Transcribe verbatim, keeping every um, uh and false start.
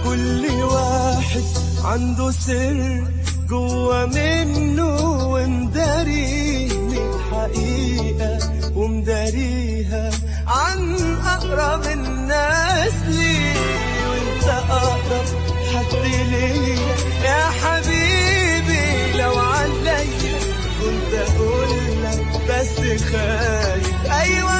كل واحد عنده سر جوا منه ومداريه الحقيقة ومداريها عن أقرب الناس ليه. وانت أقرب حد ليا يا حبيبي، لو عليا كنت أقولك بس خايف. أيوة